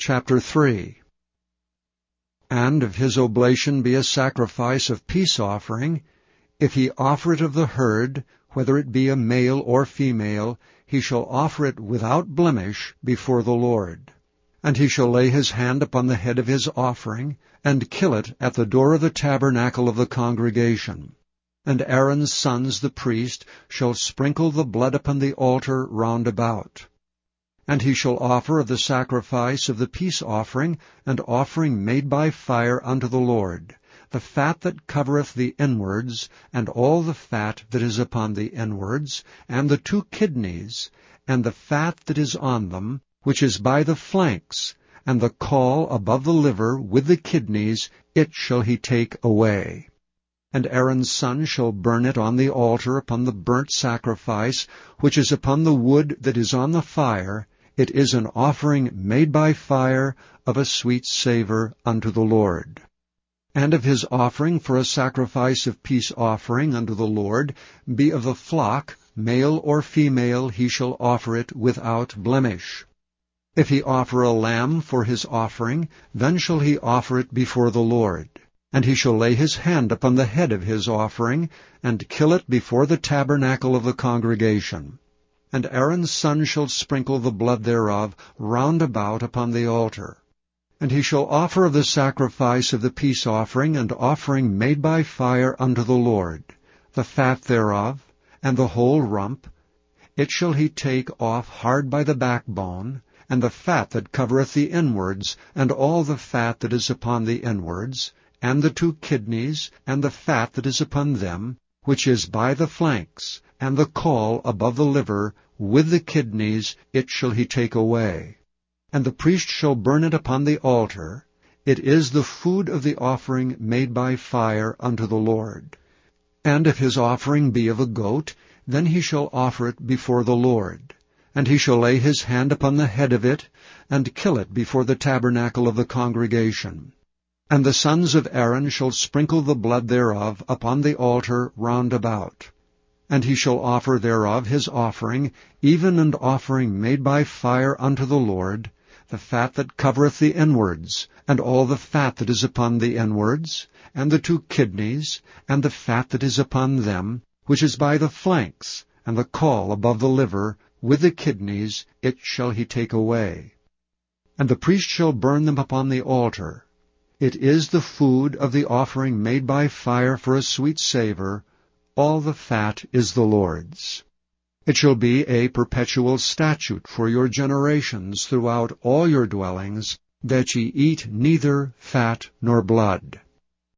Chapter 3. And if his oblation be a sacrifice of peace offering, if he offer it of the herd, whether it be a male or female, he shall offer it without blemish before the Lord. And he shall lay his hand upon the head of his offering, and kill it at the door of the tabernacle of the congregation. And Aaron's sons the priest shall sprinkle the blood upon the altar round about. And he shall offer of the sacrifice of the peace offering an offering made by fire unto the Lord, the fat that covereth the inwards, and all the fat that is upon the inwards, and the 2 kidneys, and the fat that is on them, which is by the flanks, and the caul above the liver with the kidneys, it shall he take away. And Aaron's son shall burn it on the altar upon the burnt sacrifice, which is upon the wood that is on the fire. It is an offering made by fire of a sweet savour unto the Lord. And if his offering for a sacrifice of peace offering unto the Lord be of the flock, male or female, he shall offer it without blemish. If he offer a lamb for his offering, then shall he offer it before the Lord. And he shall lay his hand upon the head of his offering, and kill it before the tabernacle of the congregation. And Aaron's son shall sprinkle the blood thereof round about upon the altar. And he shall offer of the sacrifice of the peace offering an offering made by fire unto the Lord, the fat thereof, and the whole rump. It shall he take off hard by the backbone, and the fat that covereth the inwards, and all the fat that is upon the inwards, and the 2 kidneys, and the fat that is upon them, which is by the flanks, and the caul above the liver, with the kidneys, it shall he take away. And the priest shall burn it upon the altar. It is the food of the offering made by fire unto the Lord. And if his offering be of a goat, then he shall offer it before the Lord. And he shall lay his hand upon the head of it, and kill it before the tabernacle of the congregation. And the sons of Aaron shall sprinkle the blood thereof upon the altar round about. And he shall offer thereof his offering, even an offering made by fire unto the Lord, the fat that covereth the inwards, and all the fat that is upon the inwards, and the 2 kidneys, and the fat that is upon them, which is by the flanks, and the caul above the liver, with the kidneys, it shall he take away. And the priest shall burn them upon the altar. It is the food of the offering made by fire for a sweet savour. All the fat is the Lord's. It shall be a perpetual statute for your generations throughout all your dwellings, that ye eat neither fat nor blood.